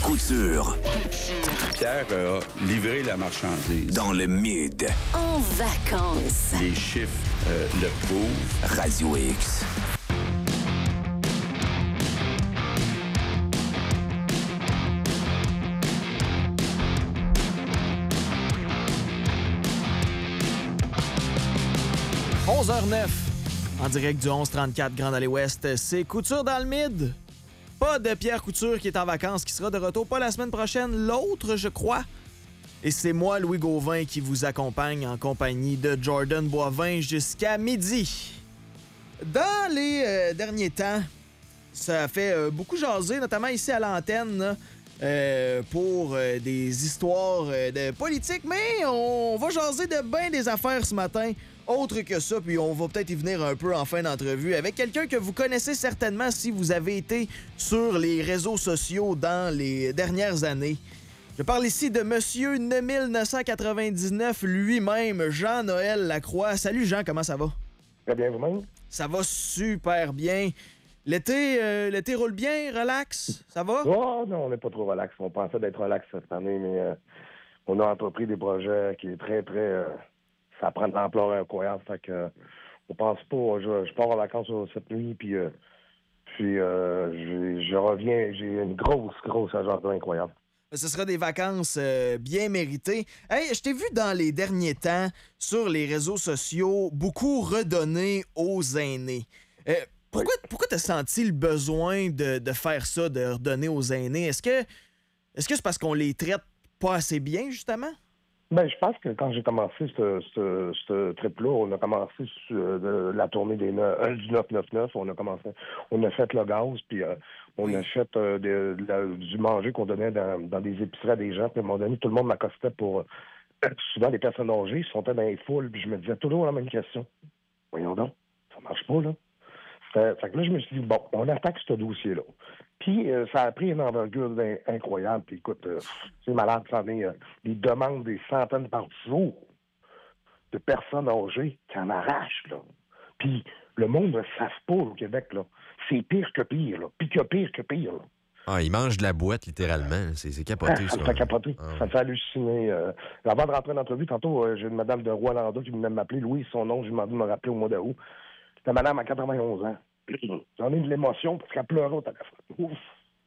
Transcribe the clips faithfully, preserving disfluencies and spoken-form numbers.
Couture. Pierre a livré la marchandise. Dans le mid. En vacances. Les chiffres euh, le prouvent. Radio X. onze heures neuf, en direct du onze trente-quatre Grande Allée Ouest, c'est Couture dans le mid. Pas de Pierre Couture qui est en vacances, qui sera de retour pas la semaine prochaine, l'autre, je crois. Et c'est moi, Louis Gauvin, qui vous accompagne en compagnie de Jordan Boivin jusqu'à midi. Dans les euh, derniers temps, ça a fait euh, beaucoup jaser, notamment ici à l'antenne, là, euh, pour euh, des histoires euh, de politique, mais on va jaser de bien des affaires ce matin. Autre que ça, puis on va peut-être y venir un peu en fin d'entrevue avec quelqu'un que vous connaissez certainement si vous avez été sur les réseaux sociaux dans les dernières années. Je parle ici de Monsieur mille neuf cent quatre-vingt-dix-neuf lui-même, Jean-Noël Lacroix. Salut Jean, comment ça va? Très bien vous-même? Ça va super bien. L'été, euh, l'été roule bien, relax, ça va? Oh non, on n'est pas trop relax. On pensait d'être relax cette année, mais euh, on a entrepris des projets qui est très, très... Euh, ça prend de l'ampleur incroyable. Fait que euh, on pense pas. Je, je pars en vacances cette nuit, puis, euh, puis euh, je, je reviens. J'ai une grosse, grosse agenda incroyable. Ce sera des vacances euh, bien méritées. Hey, je t'ai vu dans les derniers temps sur les réseaux sociaux beaucoup redonner aux aînés. Euh, pourquoi Oui. pourquoi t'as senti le besoin de, de faire ça, de redonner aux aînés? Est-ce que est-ce que c'est parce qu'on les traite pas assez bien, justement? Ben, je pense que quand j'ai commencé ce, ce, ce trip-là, on a commencé sur, euh, la tournée des ne- du neuf neuf neuf. On a commencé, on a fait le gaz, puis euh, on Oui. a fait euh, de, de la- du manger qu'on donnait dans, dans des épiceries à des gens. Puis à un moment donné, tout le monde m'accostait pour... Euh, souvent, les personnes âgées sont dans les foules, puis je me disais toujours la même question. Voyons donc, ça marche pas, là. Fait, fait que là, je me suis dit, bon, on attaque ce dossier-là. Puis, euh, ça a pris une envergure in- incroyable. Puis, écoute, euh, c'est malade, ça en est euh, des demandes, des centaines par jour de personnes âgées qui en arrachent, là. Puis, le monde ne savent pas au Québec, là. C'est pire que pire, là. Puis que pire que pire, là. Ah, il mange de la boîte, littéralement. C'est, c'est capoté, Ah, ça ça. me fait capoter. Ah, Ça me fait halluciner. Euh, avant de rentrer en entrevue, tantôt, euh, j'ai une madame de Rwanda qui venait de m'appeler. Louis, son nom, je lui ai demandé de me rappeler au mois d'août. La madame a quatre-vingt-onze ans. J'en ai de l'émotion parce qu'elle pleurait au téléphone. Ouf.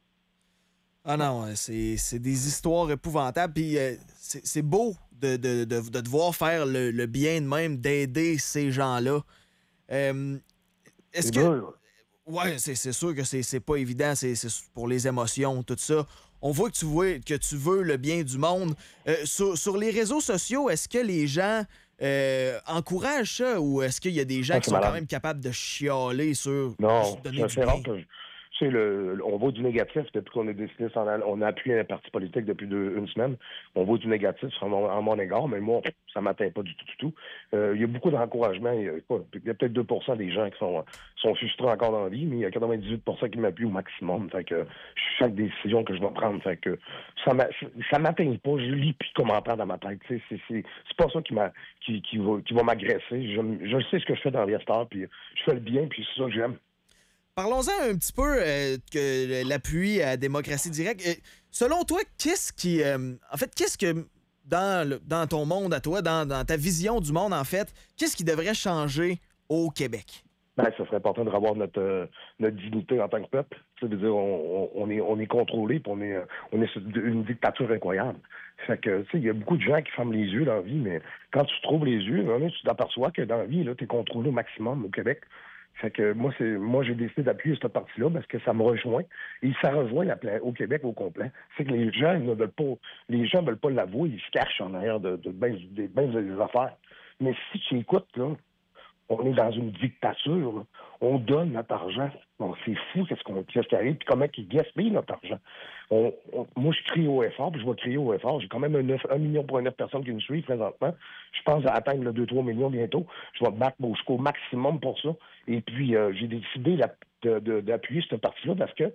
Ah non, c'est, c'est des histoires épouvantables. Puis euh, c'est, c'est beau de, de, de, de devoir faire le, le bien de même, d'aider ces gens-là. Euh, est-ce C'est que... dur. Ouais, c'est, c'est sûr que c'est, c'est pas évident, c'est, c'est pour les émotions, tout ça. On voit que tu veux, que tu veux le bien du monde. Euh, sur, sur les réseaux sociaux, est-ce que les gens euh, encouragent ça ou est-ce qu'il y a des gens Ah, qui c'est sont malade. quand même capables de chialer sur Non, juste donner c'est du c'est bien? rare que je- tu sais, le, le- on voit du négatif depuis qu'on a décidé de s'en aller. On a appuyé un parti politique depuis deux- une semaine. On voit du négatif sur mon, en mon égard, mais moi, ça m'atteint pas du tout, du tout. Euh, il y a beaucoup d'encouragement. Il y a, quoi, il y a peut-être deux pour cent des gens qui sont, sont frustrés encore dans la vie, mais il y a quatre-vingt-dix-huit pour cent qui m'appuient au maximum. Fait que chaque décision que je vais prendre, fait que ça m'a- ça m'atteint pas. Je lis plus de commentaires dans ma tête. Tu sais, C'est, c'est, c'est pas ça qui m'a qui, qui va, qui va m'agresser. Je, je sais ce que je fais dans les stars, puis je fais le bien, puis c'est ça que j'aime. Parlons-en un petit peu euh, que l'appui à Démocratie Directe. Euh, selon toi, qu'est-ce qui... euh, en fait, qu'est-ce que, dans, le- dans ton monde à toi, dans, dans ta vision du monde, en fait, qu'est-ce qui devrait changer au Québec? Ben, ça serait important de revoir notre, euh, notre dignité en tant que peuple. Ça veut dire on, on, on est on est contrôlé, puis on est euh, on est sur une dictature incroyable. Fait que tu sais, il y a beaucoup de gens qui ferment les yeux dans la vie, mais quand tu trouves les yeux, hein, tu t'aperçois que dans la vie, là, tu es contrôlé au maximum au Québec. Fait que moi, c'est moi j'ai décidé d'appuyer cette partie-là parce que ça me rejoint. Et ça rejoint la pla- au Québec au complet. C'est que les gens ils ne veulent pas. Les gens veulent pas l'avouer, ils se cachent en arrière de, de, ben, des, ben des affaires. Mais si tu écoutes, là, on est dans une dictature. Là. On donne notre argent. Bon, c'est fou qu'est-ce, qu'on, qu'est-ce qui arrive, puis comment ils gaspillent notre argent. On, on- moi, je crie au effort, puis je vais crier au effort. J'ai quand même un, neuf- un million pour neuf personnes qui me suivent présentement. Je pense à atteindre le deux trois millions bientôt. Je vais me battre bon, jusqu'au maximum pour ça. Et puis, euh, j'ai décidé la- de, de- d'appuyer cette partie-là parce que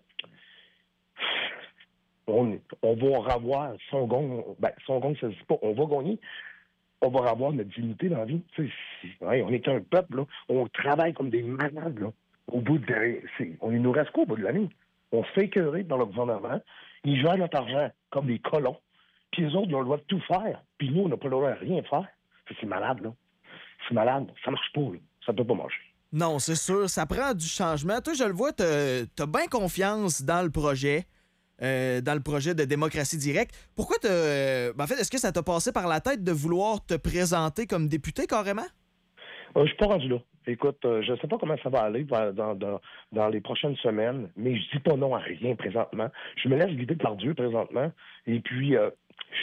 on, on va revoir son gong. Ben, son gong, ça se dit pas. On va gagner. On va avoir notre dignité dans la vie. Tu sais, c'est- ouais, on est un peuple, là. On travaille comme des malades, là. Au bout de... c'est- on il nous reste quoi au bout de l'année? On se fait écœurer par le gouvernement. Ils gèrent notre argent comme des colons. Puis les autres, ils ont le droit de tout faire. Puis nous, on n'a pas le droit de rien faire. C'est malade, là. C'est malade. Ça marche pas, là. Ça peut pas marcher. Non, c'est sûr. Ça prend du changement. Toi, je le vois, t'as, t'as bien confiance dans le projet. Euh, dans le projet de démocratie directe. Pourquoi t'as... Euh, ben en fait, est-ce que ça t'a passé par la tête de vouloir te présenter comme député, carrément? Euh, je suis pas rendu là. Écoute, euh, je sais pas comment ça va aller dans, dans, dans les prochaines semaines, mais je dis pas non à rien présentement. Je me laisse guider par Dieu présentement, et puis euh,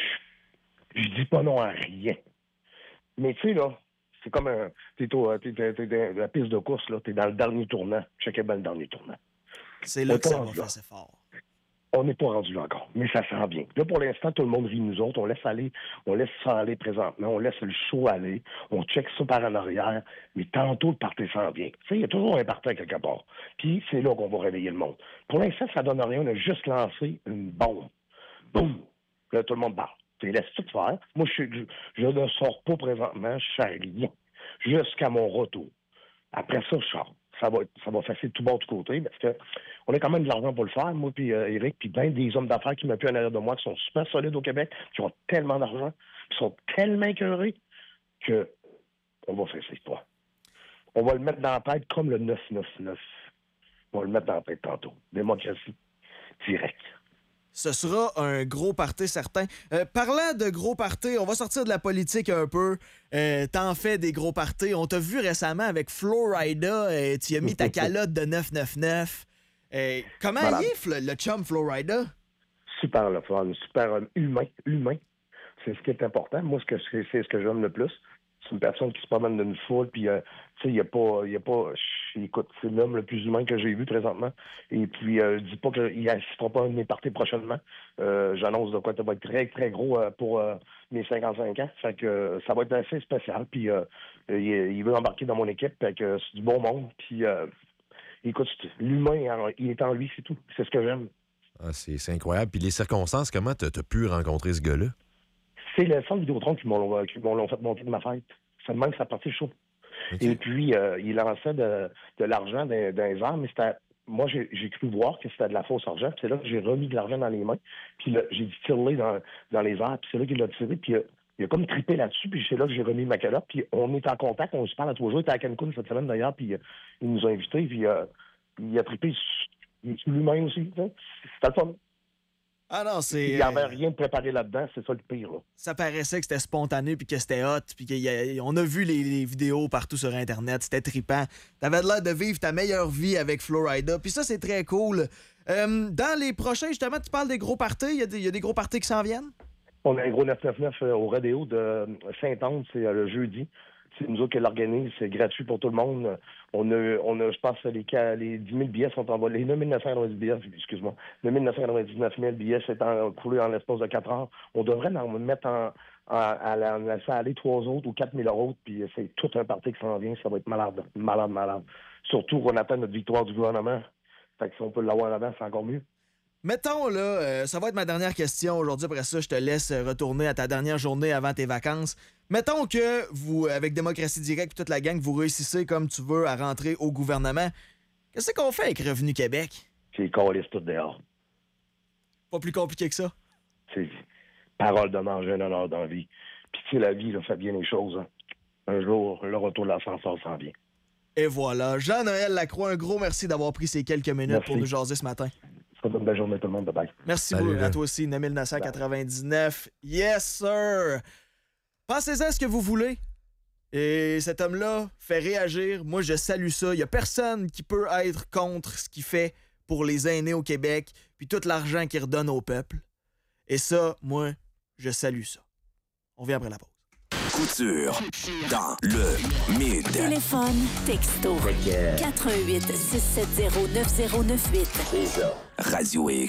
je, je dis pas non à rien. Mais tu sais, là, c'est comme un... T'es, au, t'es, t'es, t'es dans la piste de course, là, t'es dans le dernier tournant. Checkez bien le dernier tournant. C'est là On que ça est va pas faire là. c'est fort. On n'est pas rendu là encore, mais ça sent bien. Là, pour l'instant, tout le monde rit nous autres. On laisse aller, on laisse ça aller présentement. On laisse le show aller. On check ça par en arrière. Mais tantôt, le party s'en vient. Tu sais, il y a toujours un party quelque part. Puis, c'est là qu'on va réveiller le monde. Pour l'instant, ça donne rien. On a juste lancé une bombe. Boum! Là, tout le monde parle. Tu laisses tout faire. Moi, je, je, je ne sors pas présentement. Je fais rien. Jusqu'à mon retour. Après ça, je sors. Ça va, ça va facile tout bord, tout côté, parce que on a quand même de l'argent pour le faire, moi puis euh, Éric, puis bien des hommes d'affaires qui m'appuient en arrière de moi, qui sont super solides au Québec, qui ont tellement d'argent, qui sont tellement écœurés, que on va faire cette histoire. On va le mettre dans la tête comme le neuf neuf neuf. On va le mettre dans la tête tantôt. Démocratie directe. Ce sera un gros party certain. Euh, parlant de gros party, on va sortir de la politique un peu. Euh, t'en fais des gros parties. On t'a vu récemment avec Florida. Euh, tu as mis ta calotte de neuf neuf neuf. Euh, comment Malade. il est, le chum Florida? Super le fun, super homme, humain, humain. C'est ce qui est important. Moi, ce que c'est, c'est ce que j'aime le plus. C'est une personne qui se promène d'une foule, puis, euh, tu sais, il n'y a pas... Y a pas écoute, c'est l'homme le plus humain que j'ai vu présentement. Et puis, euh, je dis pas qu'il n'assistera pas à mes parties prochainement. Euh, j'annonce de quoi ça va être très, très gros euh, pour euh, mes cinquante-cinq ans. Fait que euh, ça va être assez spécial. Puis, euh, il, il veut embarquer dans mon équipe. Fait que c'est du bon monde. Puis, euh, écoute, l'humain, il est en lui, c'est tout. C'est ce que j'aime. Ah, c'est, c'est incroyable. Puis les circonstances, comment t'as, t'as pu rencontrer ce gars-là? C'est le centre Vidéotron qui m'ont, qui m'ont fait monter de ma fête. Ça demande que ça partait chaud. Okay. Et puis, euh, il lançait de, de l'argent dans, dans les airs, mais c'était... Moi, j'ai, j'ai cru voir que c'était de la fausse argent. Puis c'est là que j'ai remis de l'argent dans les mains. Puis là, j'ai dit tire-les dans, dans les airs. Puis c'est là qu'il l'a tiré. Puis euh, il a comme trippé là-dessus. Puis c'est là que j'ai remis ma calotte. Puis on est en contact. On se parle à trois jours. Il était à Cancun cette semaine, d'ailleurs. Puis euh, il nous a invités. Puis euh, il a trippé sur lui-même aussi. Hein? C'était le fun. Ah non, c'est... Il n'y avait rien de préparé là-dedans, c'est ça le pire. Là. Ça paraissait que c'était spontané puis que c'était hot, puis qu'on a, a vu les, les vidéos partout sur Internet, c'était trippant. T'avais l'air de vivre ta meilleure vie avec Florida, puis ça, c'est très cool. Euh, dans les prochains, justement, tu parles des gros parties, il y a des, il y a des gros parties qui s'en viennent? On a un gros neuf neuf neuf au Rodéo de Saint-Anne, c'est le jeudi. C'est nous autres qui l'organisent, c'est gratuit pour tout le monde. On a, on a je pense, les, les dix mille billets sont envolés. Les neuf mille neuf cent quatre-vingt-dix billets, excuse-moi. neuf mille neuf cent quatre-vingt-dix-neuf mille billets, c'est coulé en l'espace de quatre heures. On devrait en mettre en, en, en, en laisser aller trois autres ou quatre mille autres, puis c'est tout un parti qui s'en vient. Ça va être malade, malade, malade. Surtout qu'on attend notre victoire du gouvernement. Fait que si on peut l'avoir avant, c'est encore mieux. Mettons, là, euh, ça va être ma dernière question aujourd'hui. Après ça, je te laisse retourner à ta dernière journée avant tes vacances. Mettons que vous, avec Démocratie Directe et toute la gang, vous réussissez comme tu veux à rentrer au gouvernement. Qu'est-ce qu'on fait avec Revenu Québec? C'est calisse tout dehors. Pas plus compliqué que ça? C'est parole de manger un honneur dans la vie. Puis tu sais, la vie, là, fait bien les choses. Hein. Un jour, le retour de l'ascenseur s'en vient. Et voilà. Jean-Noël Lacroix, un gros merci d'avoir pris ces quelques minutes merci. Pour nous jaser ce matin. Bonne belle journée tout le monde, bye bye. Merci beaucoup à toi aussi, mille neuf cent quatre-vingt-dix-neuf. Yes, sir! Pensez-en à ce que vous voulez. Et cet homme-là fait réagir. Moi, je salue ça. Il n'y a personne qui peut être contre ce qu'il fait pour les aînés au Québec, puis tout l'argent qu'il redonne au peuple. Et ça, moi, je salue ça. On revient après la pause. Couture dans le mid. Téléphone, texto, quatre un huit, six sept zéro, neuf zéro neuf huit. Radio X.